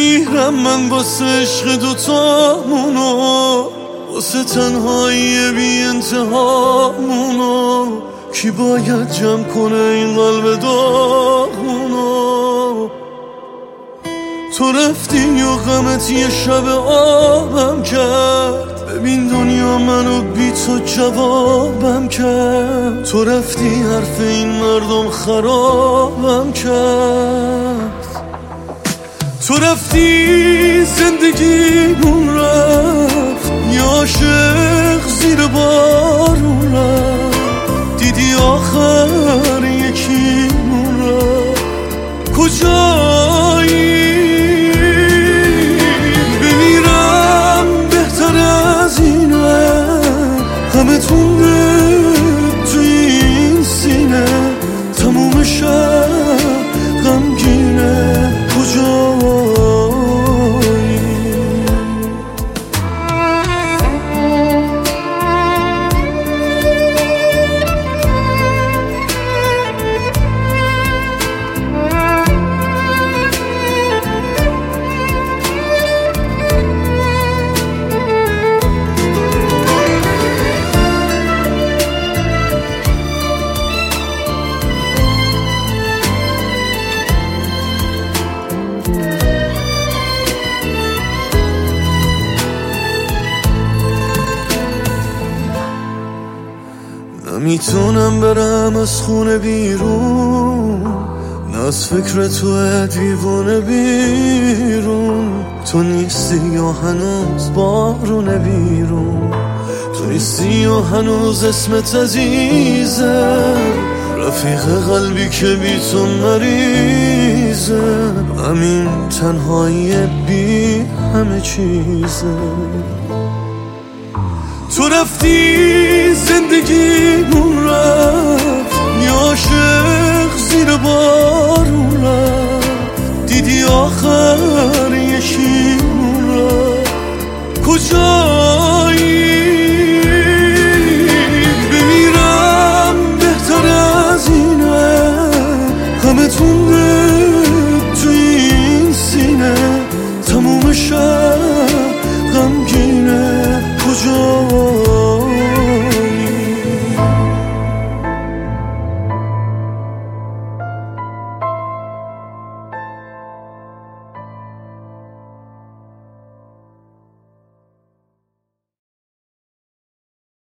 بمیرم من واسه عشق دوتامونو، واسه تنهایی بی انتهامونو. کی باید جمع کنه این قلب داغونو؟ تو رفتی و غمت یه شب آبم کرد، ببین دنیا منو بی تو جوابم کرد. تو رفتی حرف این مردم خرابم کرد. تو رفتی زندگیمون رفت، یه عاشق زیر بارون رفت. دیدی آخر یکیمون رفت، کجایی؟ بمیرم بهتر از اینه، همه تونه توی این سینه. تموم شب غمگینه، کجایی؟ نمیتونم برم از خونه بیرون، نه از فکر تو دیوونه بیرون. تو نیستی یا هنوز بارونه بیرون، تو نیستی یا هنوز اسمت عزیزه. رفیق قلبی که بی تو مریضه، همین تنهایی بی همه چیزه. تو رفتی زندگیمون رفت، یه عاشق زیر بارون رفت. دیدی آخر یکیمون رفت، کجا؟